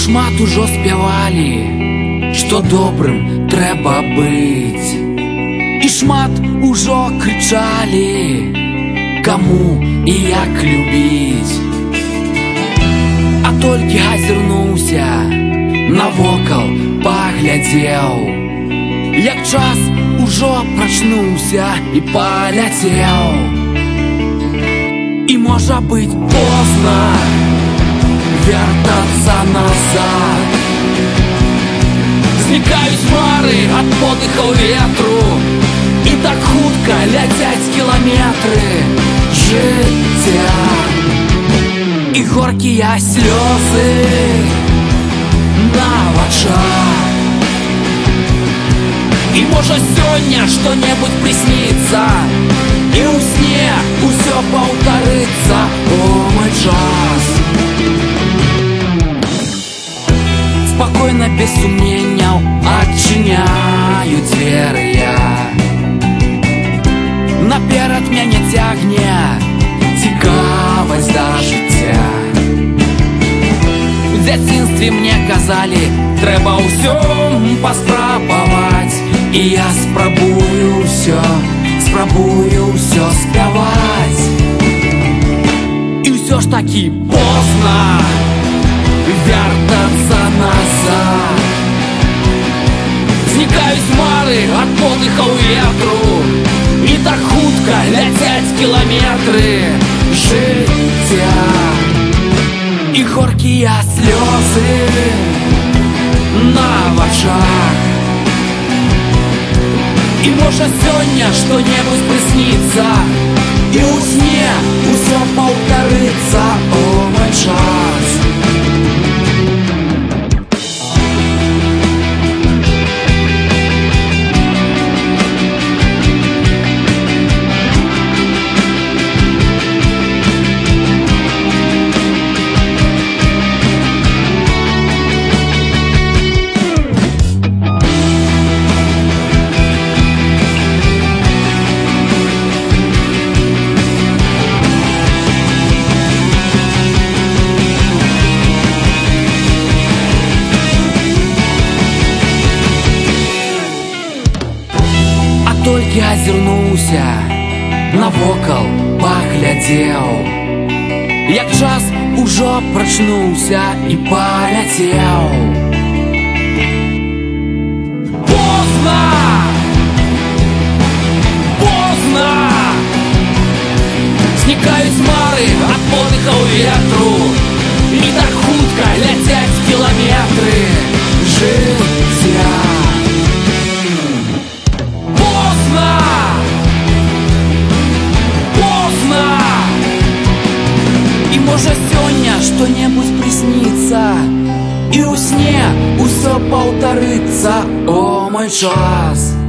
шмат ужо спявалі, што добрым трэба быць, і шмат ужо крычалі, каму і як любіць. А толькі азірнуўся, навокал паглядзеў, як час ужо прачнуўся і паляцеў. І можа быць позна вяртацца назад. Знікаюць мары ад подыхаў ветру, і так хутка ляцяць кіламетры жыцця. І горкія слёзы на вачах. І можа сёння што-небудзь прысніцца, і ў сне усё паўтарыцца. О, мой час. Спакойна, без сумненняў адчыняю дзверы я. Наперад мяне цягне цікавасць да жыцця. У дзяцінстве мне казалі, трэба ўсё паспрабаваць, і я спрабую ўсё спяваць. І ўсё ж такі позна вяртацца назад. Знікаюць мары ад подыхаў ветру, і так хутка ляцяць кіламетры жыцця. І горкія слёзы на вачах. І можа сёння што-небудзь прысніцца, і ў сне усё паўтарыцца. О, мой час. Толькі азірнуўся, навокал паглядзеў, як час ужо прачнуўся і паляцеў. Позна! Позна! Знікаюць мары ад подыхаў ветру, і так хутка ляцяць кіламетры жыцця. І можа сёння што-небудзь прысніцца, і ў сне усё паўтарыцца. О, мой час.